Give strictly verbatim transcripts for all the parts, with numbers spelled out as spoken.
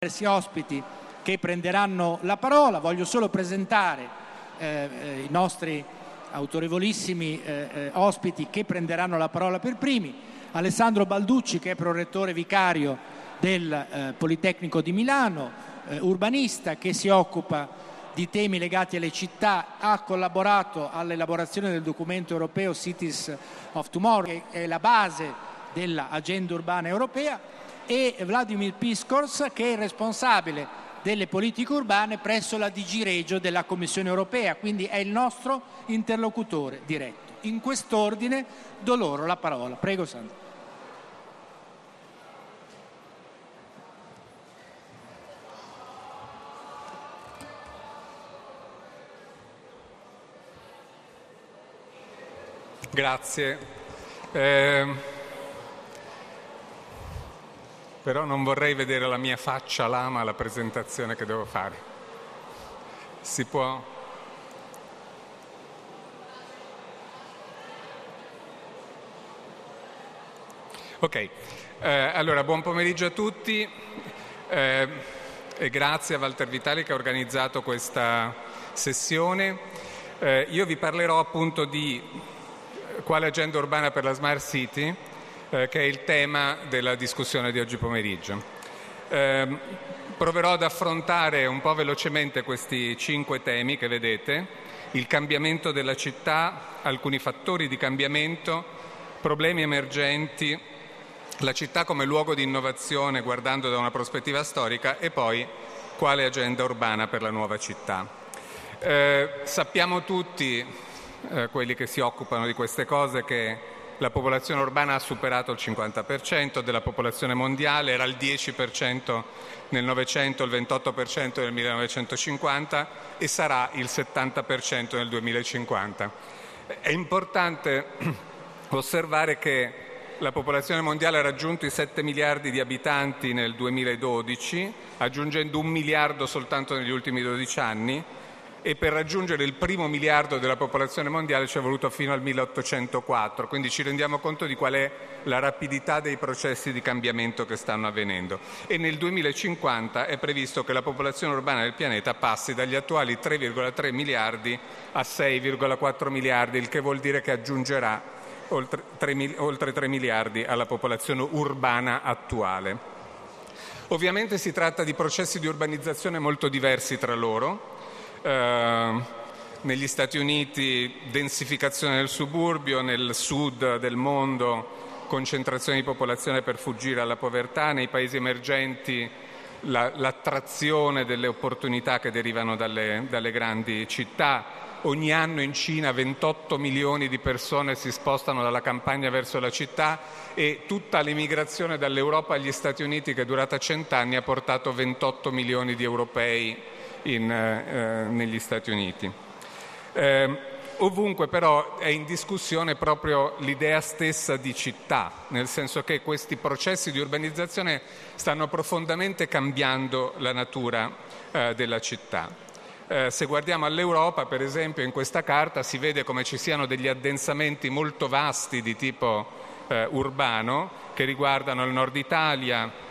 diversi ospiti che prenderanno la parola. Voglio solo presentare eh, eh, i nostri autorevolissimi eh, eh, ospiti che prenderanno la parola per primi. Alessandro Balducci, che è prorettore vicario del eh, Politecnico di Milano, eh, urbanista che si occupa di temi legati alle città, ha collaborato all'elaborazione del documento europeo Cities of Tomorrow, che è la base dell'agenda urbana europea, e Vladimir Piskors, che è il responsabile delle politiche urbane presso la D G Regio della Commissione europea, quindi è il nostro interlocutore diretto. In quest'ordine do loro la parola. Prego, Sandro. Grazie. Eh... Però non vorrei vedere la mia faccia lama alla presentazione che devo fare. Si può? Ok, eh, allora buon pomeriggio a tutti eh, e grazie a Walter Vitali che ha organizzato questa sessione. Eh, io vi parlerò appunto di quale agenda urbana per la Smart City, che è il tema della discussione di oggi pomeriggio. Eh, proverò ad affrontare un po' velocemente questi cinque temi che vedete: il cambiamento della città, alcuni fattori di cambiamento, problemi emergenti, la città come luogo di innovazione guardando da una prospettiva storica e poi quale agenda urbana per la nuova città. Eh, sappiamo tutti, eh, quelli che si occupano di queste cose, che la popolazione urbana ha superato il cinquanta per cento della popolazione mondiale, era il dieci per cento nel Novecento, il ventotto per cento nel millenovecentocinquanta e sarà il settanta per cento nel duemilacinquanta. È importante osservare che la popolazione mondiale ha raggiunto i sette miliardi di abitanti nel duemiladodici, aggiungendo un miliardo soltanto negli ultimi dodici anni, e per raggiungere il primo miliardo della popolazione mondiale ci è voluto fino al milleottocentoquattro, quindi ci rendiamo conto di qual è la rapidità dei processi di cambiamento che stanno avvenendo. E nel duemilacinquanta è previsto che la popolazione urbana del pianeta passi dagli attuali tre virgola tre miliardi a sei virgola quattro miliardi, il che vuol dire che aggiungerà oltre tre, oltre tre miliardi alla popolazione urbana attuale. Ovviamente si tratta di processi di urbanizzazione molto diversi tra loro. Uh, negli Stati Uniti densificazione del suburbio, nel sud del mondo concentrazione di popolazione per fuggire alla povertà, nei paesi emergenti la, l'attrazione delle opportunità che derivano dalle, dalle grandi città. Ogni anno in Cina ventotto milioni di persone si spostano dalla campagna verso la città e tutta l'emigrazione dall'Europa agli Stati Uniti, che è durata cent'anni, ha portato ventotto milioni di europei In, eh, negli Stati Uniti. Eh, ovunque però è in discussione proprio l'idea stessa di città, nel senso che questi processi di urbanizzazione stanno profondamente cambiando la natura eh, della città. Eh, se guardiamo all'Europa, per esempio, in questa carta si vede come ci siano degli addensamenti molto vasti di tipo eh, urbano che riguardano il nord Italia.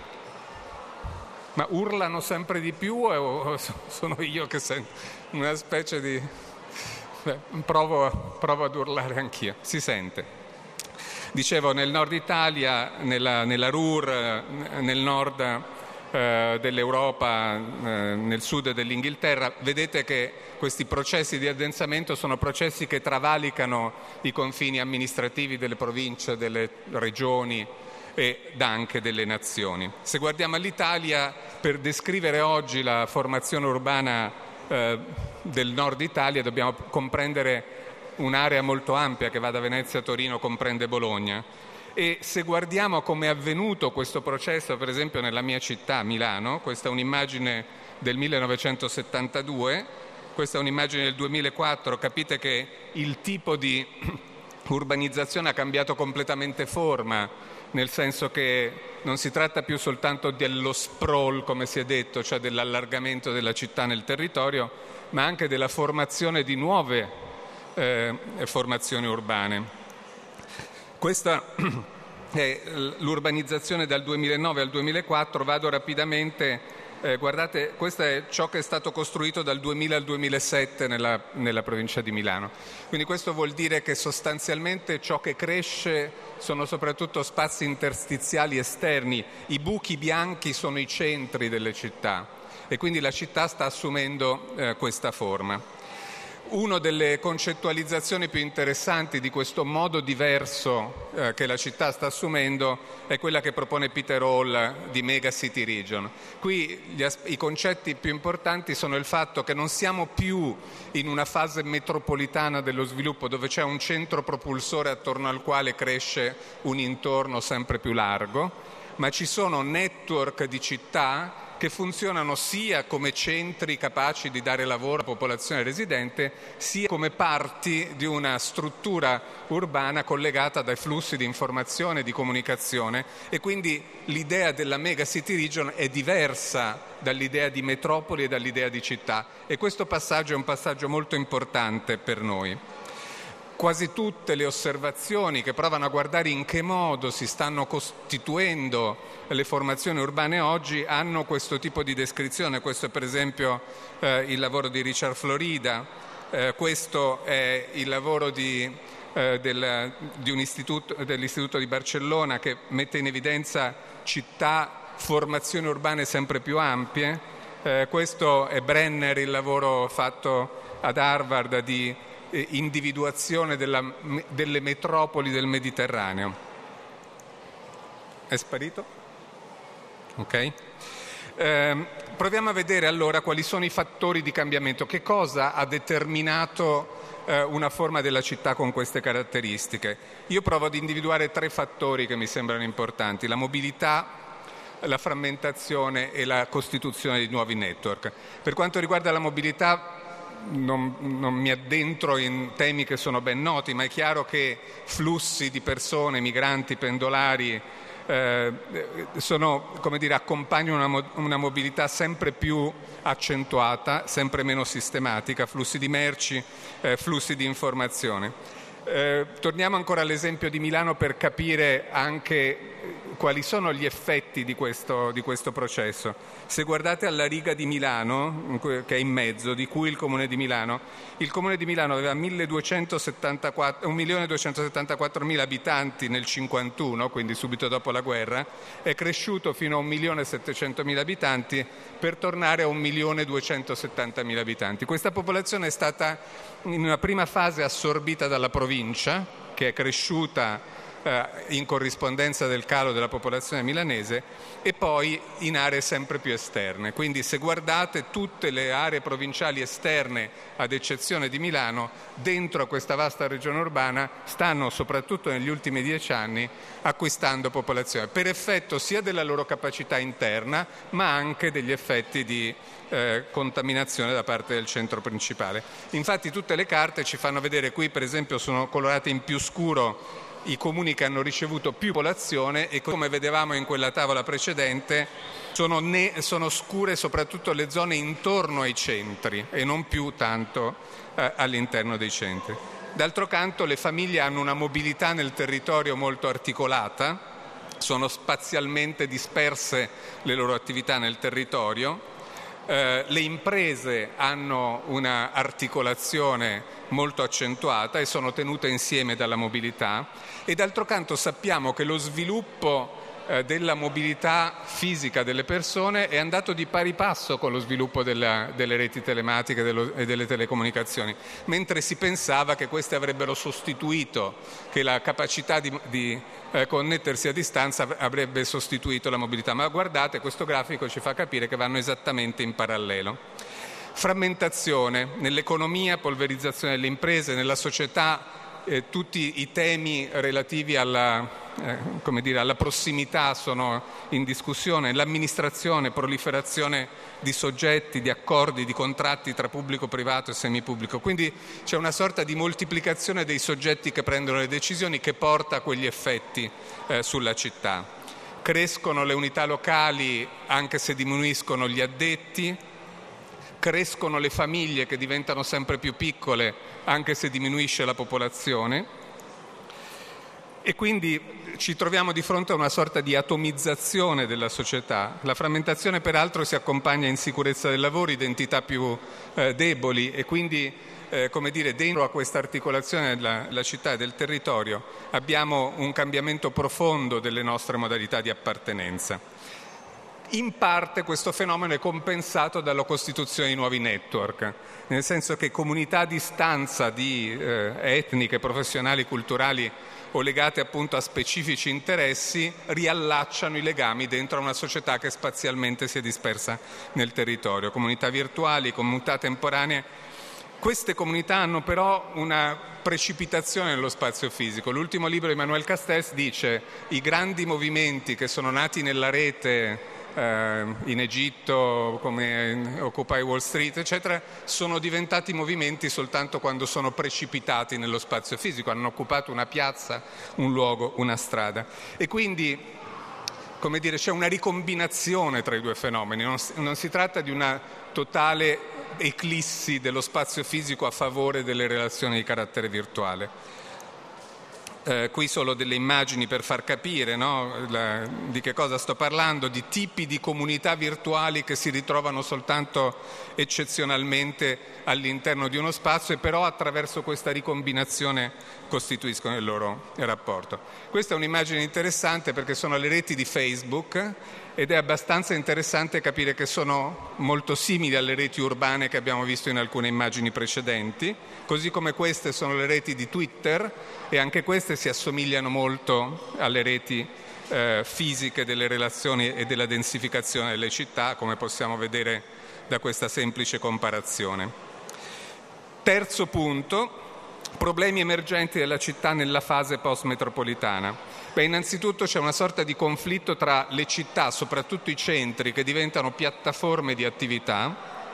Ma urlano sempre di più o sono io che sento una specie di... Beh, provo, provo ad urlare anch'io. Si sente. Dicevo, nel nord Italia, nella, nella Ruhr, nel nord eh, dell'Europa, eh, nel sud dell'Inghilterra, vedete che questi processi di addensamento sono processi che travalicano i confini amministrativi delle province, delle regioni ed anche delle nazioni. Se guardiamo all'Italia, per descrivere oggi la formazione urbana eh, del nord Italia dobbiamo comprendere un'area molto ampia che va da Venezia a Torino, comprende Bologna. E se guardiamo a come è avvenuto questo processo, per esempio nella mia città, Milano, questa è un'immagine del millenovecentosettantadue, questa è un'immagine del duemilaquattro, capite che il tipo di urbanizzazione ha cambiato completamente forma, nel senso che non si tratta più soltanto dello sprawl, come si è detto, cioè dell'allargamento della città nel territorio, ma anche della formazione di nuove eh, formazioni urbane. Questa è l'urbanizzazione dal duemilanove al duemilaquattro. Vado rapidamente Eh, guardate, questo è ciò che è stato costruito dal duemila al duemilasette nella, nella provincia di Milano. Quindi questo vuol dire che sostanzialmente ciò che cresce sono soprattutto spazi interstiziali esterni. I buchi bianchi sono i centri delle città e quindi la città sta assumendo eh, questa forma. Una delle concettualizzazioni più interessanti di questo modo diverso eh, che la città sta assumendo è quella che propone Peter Hall di Mega City Region. Qui gli as- i concetti più importanti sono il fatto che non siamo più in una fase metropolitana dello sviluppo dove c'è un centro propulsore attorno al quale cresce un intorno sempre più largo, ma ci sono network di città che funzionano sia come centri capaci di dare lavoro alla popolazione residente, sia come parti di una struttura urbana collegata dai flussi di informazione e di comunicazione, e quindi l'idea della Mega City Region è diversa dall'idea di metropoli e dall'idea di città, e questo passaggio è un passaggio molto importante per noi. Quasi tutte le osservazioni che provano a guardare in che modo si stanno costituendo le formazioni urbane oggi hanno questo tipo di descrizione. Questo è per esempio eh, il lavoro di Richard Florida, eh, questo è il lavoro di, eh, del, di un istituto, dell'Istituto di Barcellona, che mette in evidenza città, formazioni urbane sempre più ampie. Eh, questo è Brenner, il lavoro fatto ad Harvard di individuazione della, delle metropoli del Mediterraneo. È sparito? Ok. Eh, proviamo a vedere allora quali sono i fattori di cambiamento, che cosa ha determinato eh, una forma della città con queste caratteristiche. Io provo ad individuare tre fattori che mi sembrano importanti: la mobilità, la frammentazione e la costituzione di nuovi network. Per quanto riguarda la mobilità, Non, non mi addentro in temi che sono ben noti, ma è chiaro che flussi di persone, migranti, pendolari, eh, sono, come dire, accompagnano una, una mobilità sempre più accentuata, sempre meno sistematica, flussi di merci, eh, flussi di informazione. Eh, torniamo ancora all'esempio di Milano per capire anche quali sono gli effetti di questo, di questo processo. Se guardate alla riga di Milano, che è in mezzo, di cui il Comune di Milano, il Comune di Milano aveva un milione duecentosettantaquattromila abitanti nel cinquantuno, quindi subito dopo la guerra, è cresciuto fino a un milione settecentomila abitanti per tornare a un milione duecentosettantamila abitanti. Questa popolazione è stata in una prima fase assorbita dalla provincia, che è cresciuta in corrispondenza del calo della popolazione milanese, e poi in aree sempre più esterne. Quindi se guardate tutte le aree provinciali esterne, ad eccezione di Milano, dentro a questa vasta regione urbana stanno, soprattutto negli ultimi dieci anni, acquistando popolazione, per effetto sia della loro capacità interna, ma anche degli effetti di eh, contaminazione da parte del centro principale. Infatti tutte le carte ci fanno vedere, qui per esempio sono colorate in più scuro i comuni che hanno ricevuto più popolazione, e come vedevamo in quella tavola precedente sono, ne- sono scure soprattutto le zone intorno ai centri e non più tanto eh, all'interno dei centri. D'altro canto le famiglie hanno una mobilità nel territorio molto articolata, sono spazialmente disperse le loro attività nel territorio. Eh, le imprese hanno una articolazione molto accentuata e sono tenute insieme dalla mobilità, e d'altro canto sappiamo che lo sviluppo eh, della mobilità fisica delle persone è andato di pari passo con lo sviluppo della, delle reti telematiche dello, e delle telecomunicazioni, mentre si pensava che queste avrebbero sostituito, che la capacità di, di eh, connettersi a distanza avrebbe sostituito la mobilità, ma guardate, questo grafico ci fa capire che vanno esattamente in parallelo. Frammentazione nell'economia, polverizzazione delle imprese, nella società, eh, tutti i temi relativi alla, eh, come dire, alla prossimità sono in discussione, l'amministrazione, proliferazione di soggetti, di accordi, di contratti tra pubblico, privato e semipubblico, quindi c'è una sorta di moltiplicazione dei soggetti che prendono le decisioni che porta a quegli effetti eh, sulla città. Crescono le unità locali anche se diminuiscono gli addetti, crescono le famiglie che diventano sempre più piccole anche se diminuisce la popolazione. E quindi ci troviamo di fronte a una sorta di atomizzazione della società. La frammentazione peraltro si accompagna a insicurezza del lavoro, identità più eh, deboli e quindi, eh, come dire, dentro a questa articolazione della, della città e del territorio abbiamo un cambiamento profondo delle nostre modalità di appartenenza. In parte questo fenomeno è compensato dalla costituzione di nuovi network, nel senso che comunità a distanza di eh, etniche, professionali, culturali o legate appunto a specifici interessi riallacciano i legami dentro a una società che spazialmente si è dispersa nel territorio. Comunità virtuali, comunità temporanee. Queste comunità hanno però una precipitazione nello spazio fisico. L'ultimo libro di Emmanuel Castells dice i grandi movimenti che sono nati nella rete in Egitto, come Occupy Wall Street, eccetera, sono diventati movimenti soltanto quando sono precipitati nello spazio fisico, hanno occupato una piazza, un luogo, una strada. E quindi, come dire, c'è una ricombinazione tra i due fenomeni, non, non si tratta di una totale eclissi dello spazio fisico a favore delle relazioni di carattere virtuale. Eh, qui solo delle immagini per far capire, no, la, di che cosa sto parlando, di tipi di comunità virtuali che si ritrovano soltanto eccezionalmente all'interno di uno spazio e però attraverso questa ricombinazione costituiscono il loro rapporto. Questa è un'immagine interessante perché sono le reti di Facebook ed è abbastanza interessante capire che sono molto simili alle reti urbane che abbiamo visto in alcune immagini precedenti, così come queste sono le reti di Twitter e anche queste si assomigliano molto alle reti eh, fisiche delle relazioni e della densificazione delle città, come possiamo vedere da questa semplice comparazione. Terzo punto, problemi emergenti della città nella fase post-metropolitana. Beh, innanzitutto c'è una sorta di conflitto tra le città, soprattutto i centri, che diventano piattaforme di attività,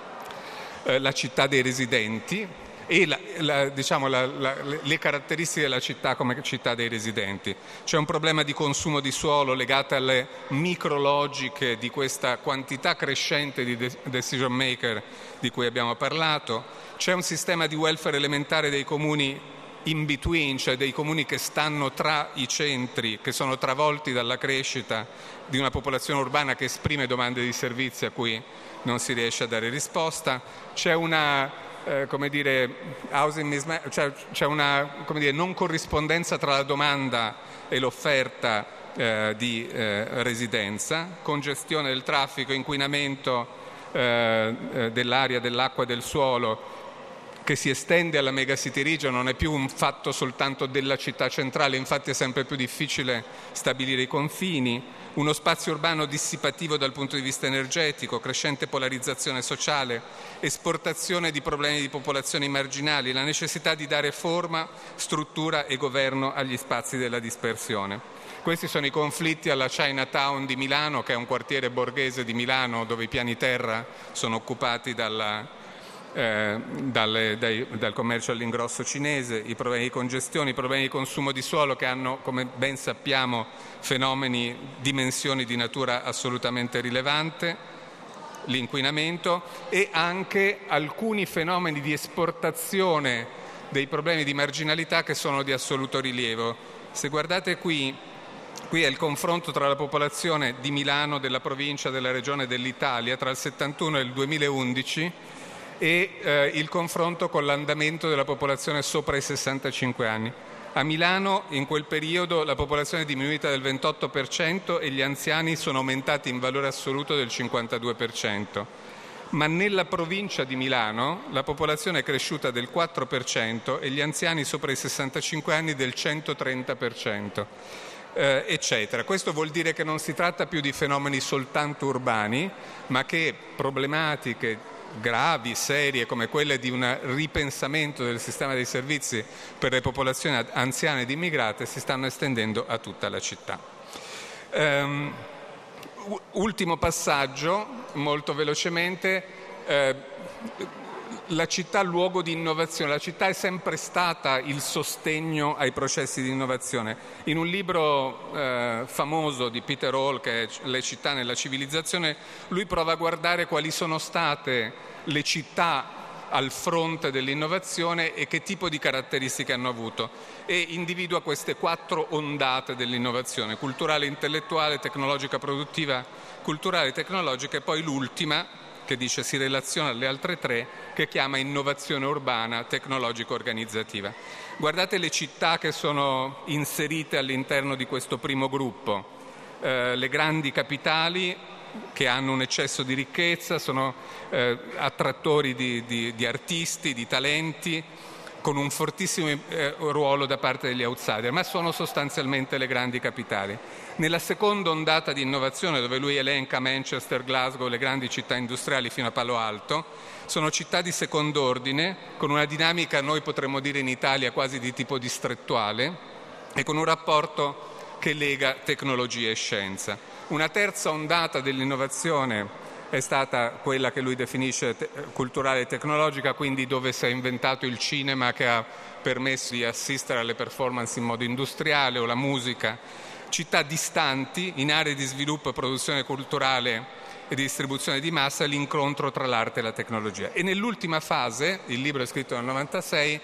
eh, la città dei residenti, e la, la, diciamo, la, la, le caratteristiche della città come città dei residenti. C'è un problema di consumo di suolo legato alle micrologiche di questa quantità crescente di decision maker di cui abbiamo parlato. C'è un sistema di welfare elementare dei comuni in between, cioè dei comuni che stanno tra i centri, che sono travolti dalla crescita di una popolazione urbana che esprime domande di servizi a cui non si riesce a dare risposta. C'è una Eh, come dire, housing mismatch, cioè c'è una come dire, non corrispondenza tra la domanda e l'offerta eh, di eh, residenza, congestione del traffico, inquinamento eh, eh, dell'aria, dell'acqua e del suolo che si estende alla megacity region, non è più un fatto soltanto della città centrale, infatti è sempre più difficile stabilire i confini, uno spazio urbano dissipativo dal punto di vista energetico, crescente polarizzazione sociale, esportazione di problemi di popolazioni marginali, la necessità di dare forma, struttura e governo agli spazi della dispersione. Questi sono i conflitti alla Chinatown di Milano, che è un quartiere borghese di Milano dove i piani terra sono occupati dalla Eh, dal, dai, dal commercio all'ingrosso cinese, i problemi di congestione, i problemi di consumo di suolo che hanno, come ben sappiamo, fenomeni, dimensioni di natura assolutamente rilevante, l'inquinamento e anche alcuni fenomeni di esportazione dei problemi di marginalità che sono di assoluto rilievo. Se guardate qui, qui è il confronto tra la popolazione di Milano, della provincia, della regione e dell'Italia tra il settantuno e il duemilaundici e eh, il confronto con l'andamento della popolazione sopra i sessantacinque anni. A Milano in quel periodo la popolazione è diminuita del ventotto per cento e gli anziani sono aumentati in valore assoluto del cinquantadue per cento, ma nella provincia di Milano la popolazione è cresciuta del quattro per cento e gli anziani sopra i sessantacinque anni del centotrenta per cento. Eh, eccetera. Questo vuol dire che non si tratta più di fenomeni soltanto urbani, ma che problematiche gravi, serie, come quelle di un ripensamento del sistema dei servizi per le popolazioni anziane ed immigrate si stanno estendendo a tutta la città. Um, ultimo passaggio, molto velocemente, eh, la città luogo di innovazione. La città è sempre stata il sostegno ai processi di innovazione. In un libro eh, famoso di Peter Hall, che è Le città nella civilizzazione, lui prova a guardare quali sono state le città al fronte dell'innovazione e che tipo di caratteristiche hanno avuto, e individua queste quattro ondate dell'innovazione: culturale, intellettuale, tecnologica, produttiva, culturale, tecnologica, e poi l'ultima che dice si relaziona alle altre tre, che chiama innovazione urbana, tecnologica, organizzativa. Guardate le città che sono inserite all'interno di questo primo gruppo. Eh, le grandi capitali che hanno un eccesso di ricchezza, sono eh, attrattori di, di, di artisti, di talenti, con un fortissimo eh, ruolo da parte degli outsider, ma sono sostanzialmente le grandi capitali. Nella seconda ondata di innovazione, dove lui elenca Manchester, Glasgow, le grandi città industriali fino a Palo Alto, sono città di secondo ordine, con una dinamica, noi potremmo dire in Italia, quasi di tipo distrettuale, e con un rapporto che lega tecnologia e scienza. Una terza ondata dell'innovazione è stata quella che lui definisce te- culturale e tecnologica, quindi dove si è inventato il cinema, che ha permesso di assistere alle performance in modo industriale, o la musica. Città distanti, in aree di sviluppo e produzione culturale e di distribuzione di massa, l'incontro tra l'arte e la tecnologia. E nell'ultima fase, il libro è scritto nel novantasei,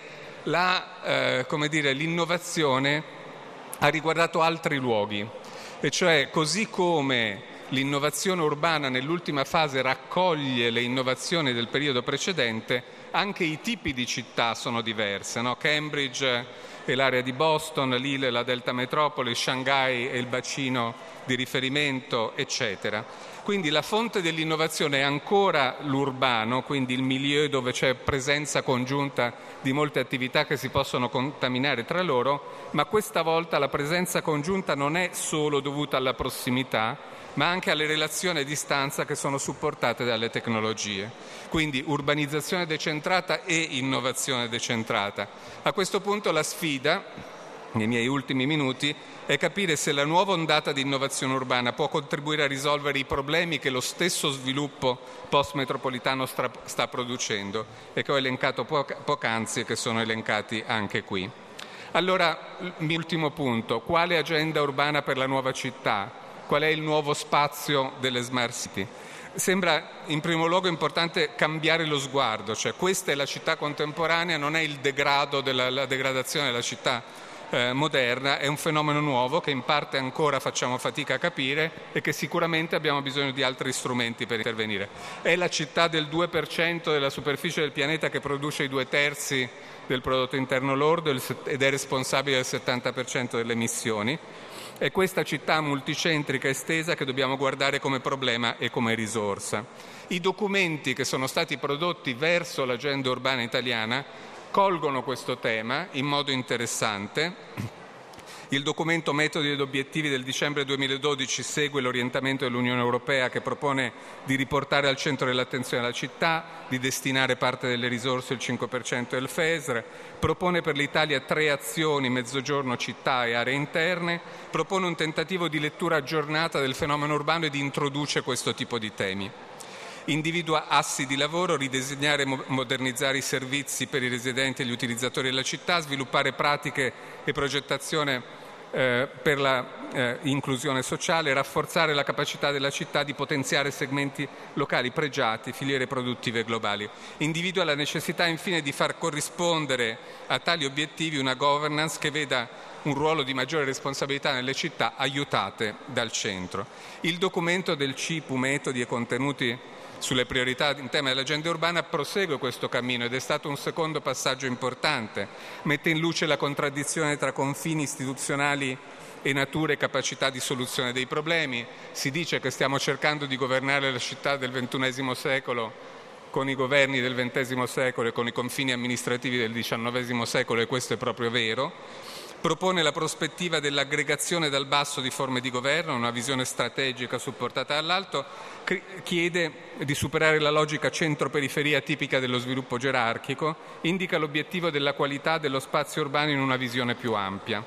la, eh, come dire, l'innovazione ha riguardato altri luoghi, e cioè così come l'innovazione urbana nell'ultima fase raccoglie le innovazioni del periodo precedente, anche i tipi di città sono diverse, no? Cambridge e l'area di Boston, Lille e la Delta Metropoli, Shanghai e il bacino di riferimento, eccetera. Quindi la fonte dell'innovazione è ancora l'urbano, quindi il milieu dove c'è presenza congiunta di molte attività che si possono contaminare tra loro, ma questa volta la presenza congiunta non è solo dovuta alla prossimità, ma anche alle relazioni a distanza che sono supportate dalle tecnologie. Quindi urbanizzazione decentrata e innovazione decentrata. A questo punto la sfida, nei miei ultimi minuti, è capire se la nuova ondata di innovazione urbana può contribuire a risolvere i problemi che lo stesso sviluppo post-metropolitano sta, sta producendo e che ho elencato poc'anzi e che sono elencati anche qui. Allora, l'ultimo punto: quale agenda urbana per la nuova città? Qual è il nuovo spazio delle smart city? Sembra in primo luogo importante cambiare lo sguardo, cioè questa è la città contemporanea, non è il degrado della la degradazione della città eh, moderna, è un fenomeno nuovo che in parte ancora facciamo fatica a capire e che sicuramente abbiamo bisogno di altri strumenti per intervenire. È la città del due per cento della superficie del pianeta che produce i due terzi del prodotto interno lordo ed è responsabile del settanta per cento delle emissioni. È questa città multicentrica estesa che dobbiamo guardare come problema e come risorsa. I documenti che sono stati prodotti verso l'agenda urbana italiana colgono questo tema in modo interessante. Il documento Metodi ed obiettivi del dicembre duemiladodici segue l'orientamento dell'Unione Europea, che propone di riportare al centro dell'attenzione la città, di destinare parte delle risorse, il cinque per cento del F E S R, propone per l'Italia tre azioni: mezzogiorno, città e aree interne, propone un tentativo di lettura aggiornata del fenomeno urbano ed introduce questo tipo di temi. Individua assi di lavoro: ridisegnare e modernizzare i servizi per i residenti e gli utilizzatori della città, sviluppare pratiche e progettazione eh, per la eh, inclusione sociale, rafforzare la capacità della città di potenziare segmenti locali pregiati, filiere produttive globali. Individua la necessità infine di far corrispondere a tali obiettivi una governance che veda un ruolo di maggiore responsabilità nelle città aiutate dal centro. Il documento del C I P U, metodi e contenuti sulle priorità in tema dell'agenda urbana, prosegue questo cammino ed è stato un secondo passaggio importante. Mette in luce la contraddizione tra confini istituzionali e natura e capacità di soluzione dei problemi. Si dice che stiamo cercando di governare la città del ventunesimo secolo con i governi del ventesimo secolo e con i confini amministrativi del diciannovesimo secolo, e questo è proprio vero. Propone la prospettiva dell'aggregazione dal basso di forme di governo, una visione strategica supportata dall'alto, chiede di superare la logica centro-periferia tipica dello sviluppo gerarchico, indica l'obiettivo della qualità dello spazio urbano in una visione più ampia.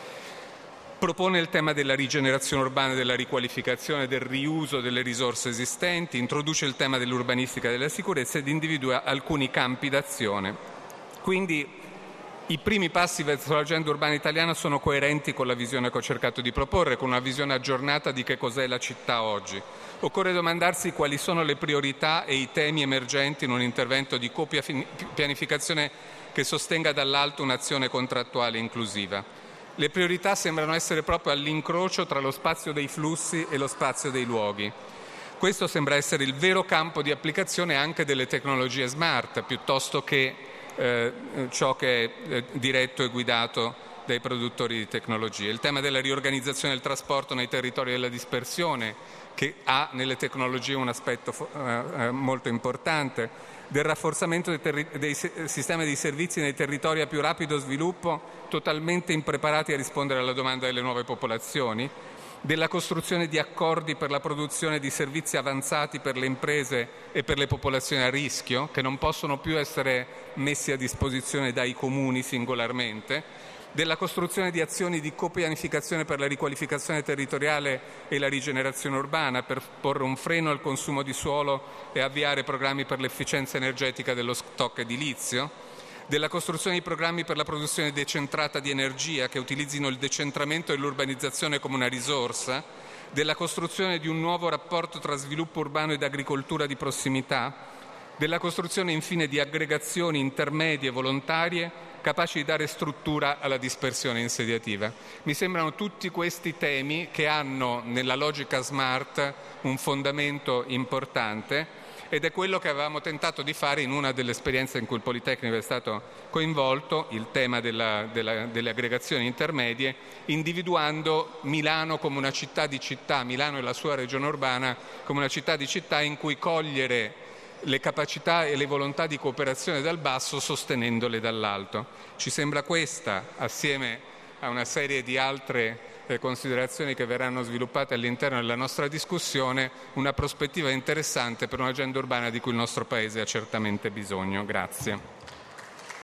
Propone il tema della rigenerazione urbana, della riqualificazione e del riuso delle risorse esistenti, introduce il tema dell'urbanistica e della sicurezza ed individua alcuni campi d'azione. Quindi I primi passi verso l'agenda urbana italiana sono coerenti con la visione che ho cercato di proporre, con una visione aggiornata di che cos'è la città oggi. Occorre domandarsi quali sono le priorità e i temi emergenti in un intervento di copianificazione che sostenga dall'alto un'azione contrattuale inclusiva. Le priorità sembrano essere proprio all'incrocio tra lo spazio dei flussi e lo spazio dei luoghi. Questo sembra essere il vero campo di applicazione anche delle tecnologie smart, piuttosto che Eh, ciò che è eh, diretto e guidato dai produttori di tecnologie. Il tema della riorganizzazione del trasporto nei territori della dispersione, che ha nelle tecnologie un aspetto eh, molto importante, del rafforzamento dei, terri- dei se- sistemi di servizi nei territori a più rapido sviluppo, totalmente impreparati a rispondere alla domanda delle nuove popolazioni, della costruzione di accordi per la produzione di servizi avanzati per le imprese e per le popolazioni a rischio, che non possono più essere messi a disposizione dai comuni singolarmente, della costruzione di azioni di copianificazione per la riqualificazione territoriale e la rigenerazione urbana, per porre un freno al consumo di suolo e avviare programmi per l'efficienza energetica dello stock edilizio, della costruzione di programmi per la produzione decentrata di energia che utilizzino il decentramento e l'urbanizzazione come una risorsa, della costruzione di un nuovo rapporto tra sviluppo urbano ed agricoltura di prossimità, della costruzione infine di aggregazioni intermedie volontarie capaci di dare struttura alla dispersione insediativa. Mi sembrano tutti questi temi che hanno nella logica smart un fondamento importante, ed è quello che avevamo tentato di fare in una delle esperienze in cui il Politecnico è stato coinvolto, il tema della, della, delle aggregazioni intermedie, individuando Milano come una città di città, Milano e la sua regione urbana come una città di città in cui cogliere le capacità e le volontà di cooperazione dal basso sostenendole dall'alto. Ci sembra questa, assieme a una serie di altre le considerazioni che verranno sviluppate all'interno della nostra discussione, una prospettiva interessante per un'agenda urbana di cui il nostro Paese ha certamente bisogno. Grazie.